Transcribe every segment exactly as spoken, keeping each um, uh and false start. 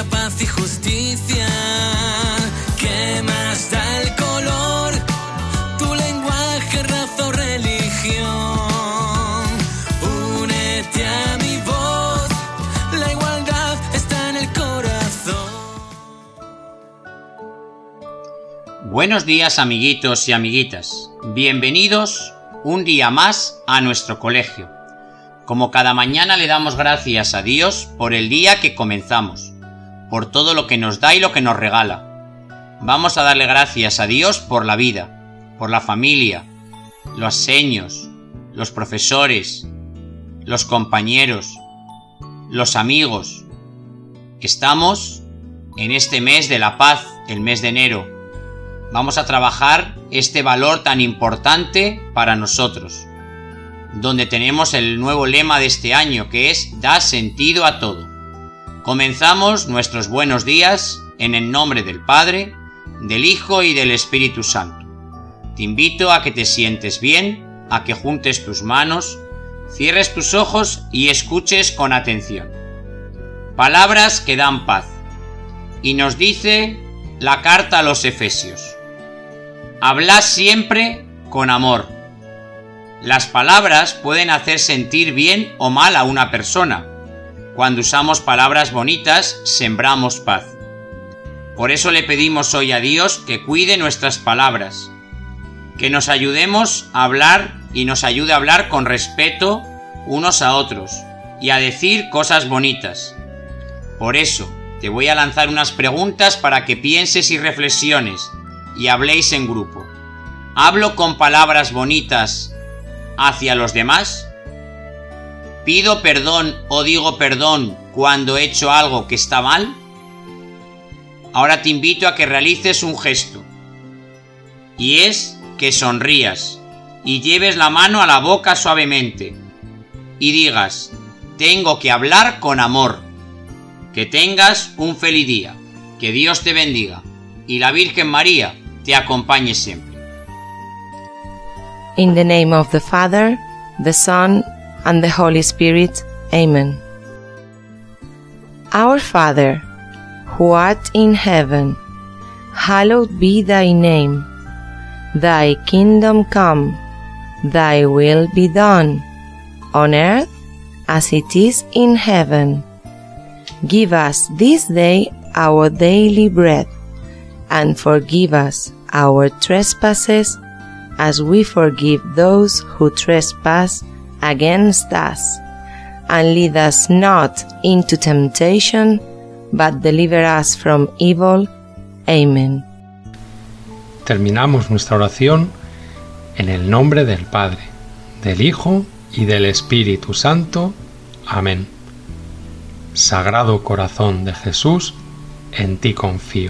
paz y justicia. ¿Qué más da el color? Tu lenguaje, raza o religión. Únete a mi voz, la igualdad está en el corazón. Buenos días, amiguitos y amiguitas. Bienvenidos un día más a nuestro colegio. Como cada mañana le damos gracias a Dios por el día que comenzamos, por todo lo que nos da y lo que nos regala. Vamos a darle gracias a Dios por la vida, por la familia, los seños, los profesores, los compañeros, los amigos. Estamos en este mes de la paz, el mes de enero. Vamos a trabajar este valor tan importante para nosotros, donde tenemos el nuevo lema de este año, que es da sentido a todo. Comenzamos nuestros buenos días en el nombre del Padre, del Hijo y del Espíritu Santo. Te invito a que te sientes bien, a que juntes tus manos, cierres tus ojos y escuches con atención. Palabras que dan paz. Y nos dice la carta a los Efesios: hablad siempre con amor. Las palabras pueden hacer sentir bien o mal a una persona. Cuando usamos palabras bonitas, sembramos paz. Por eso le pedimos hoy a Dios que cuide nuestras palabras, que nos ayudemos a hablar y nos ayude a hablar con respeto unos a otros y a decir cosas bonitas. Por eso, te voy a lanzar unas preguntas para que pienses y reflexiones y habléis en grupo. ¿Hablo con palabras bonitas hacia los demás? ¿Pido perdón o digo perdón cuando he hecho algo que está mal? Ahora te invito a que realices un gesto, y es que sonrías y lleves la mano a la boca suavemente y digas: tengo que hablar con amor. Que tengas un feliz día, que Dios te bendiga y la Virgen María te acompañe siempre. In the name of the Father, the Son, and the Holy Spirit. Amen. Our Father, who art in heaven, hallowed be thy name. Thy kingdom come, thy will be done, on earth as it is in heaven. Give us this day our daily bread, and forgive us our trespasses, as we forgive those who trespass against us. And lead us not into temptation, but deliver us from evil. Amen. Terminamos nuestra oración en el nombre del Padre, del Hijo y del Espíritu Santo. Amén. Sagrado Corazón de Jesús, en ti confío.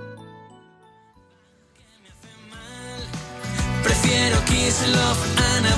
Prefiero Kiss, Love and